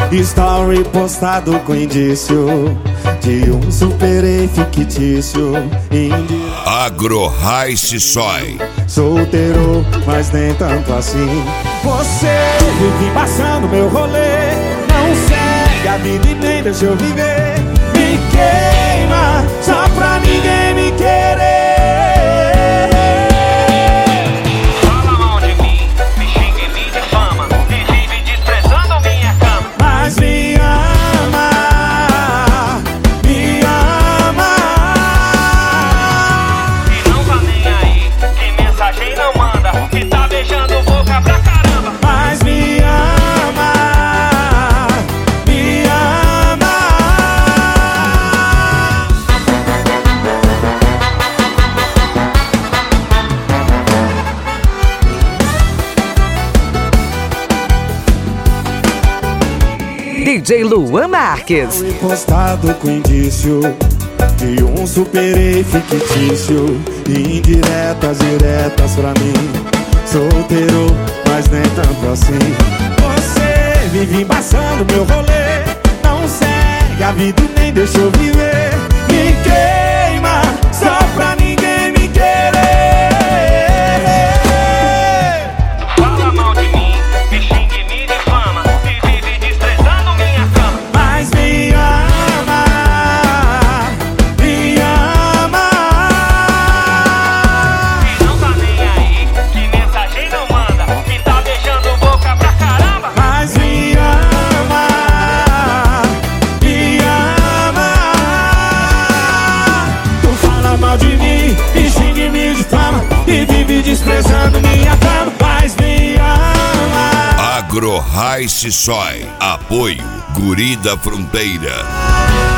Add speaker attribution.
Speaker 1: Story postado com indício de um superei fictício.
Speaker 2: Agro-Rice Soy.
Speaker 1: Solteiro, mas nem tanto assim. Você vive embaçando meu rolê, não segue a vida e nem deixa eu viver. Me queima só pra ninguém me querer.
Speaker 3: Fala mal de mim, me xinga e me difama, e vive desprezando minha cama.
Speaker 1: Mas me ama, me ama.
Speaker 3: E não tá nem aí, que mensagem não manda, que tá beijando boca pra caramba.
Speaker 1: Mas me ama, me ama.
Speaker 4: DJ Luan Marques.
Speaker 1: Postado com indício de um superei fictício. Indiretas, diretas pra mim. Solteiro, mas nem tanto assim. Você vive embaçando meu rolê, não segue a vida e nem deixa eu viver. Me queima só pra ninguém me querer.
Speaker 3: Fala mal de mim, me xinga e me difama, e vive desprezando minha cama.
Speaker 1: Mas me ama, me ama.
Speaker 3: E não tá nem aí, que mensagem não manda, que tá beijando boca pra caramba.
Speaker 1: Mas me ama, me ama. Tu fala mal de mim, me xinga e me difama, e vive desprezando minha fama. Mas me ama.
Speaker 2: Agro-Rice Soy. Apoio Guri da Fronteira.